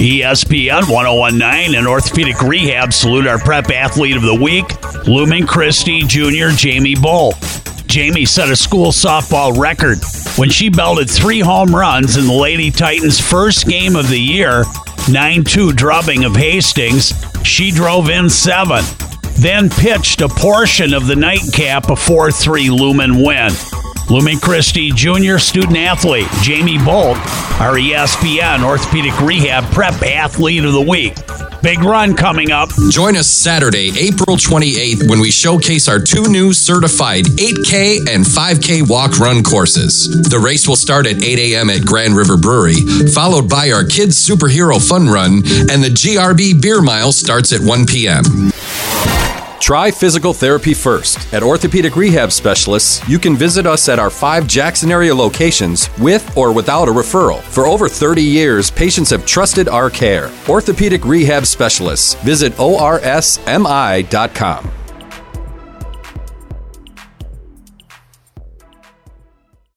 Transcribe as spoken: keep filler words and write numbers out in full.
E S P N ten nineteen and Orthopedic Rehab salute our prep athlete of the week, Lumen Christi Junior Jamie Bull. Jamie set a school softball record when she belted three home runs in the Lady Titans' first game of the year, nine two drubbing of Hastings. She drove in seven, then pitched a portion of the nightcap, a four three Lumen win. Lumen Christi Junior student athlete Jamie Bolt, our E S P N Orthopedic Rehab Prep Athlete of the Week. Big run coming up. Join us Saturday, April twenty-eighth, when we showcase our two new certified eight K and five K walk-run courses. The race will start at eight a.m. at Grand River Brewery, followed by our Kids Superhero Fun Run, and the G R B Beer Mile starts at one p.m. Try physical therapy first. At Orthopedic Rehab Specialists, you can visit us at our five Jackson area locations with or without a referral. For over thirty years, patients have trusted our care. Orthopedic Rehab Specialists. Visit O R S M I dot com.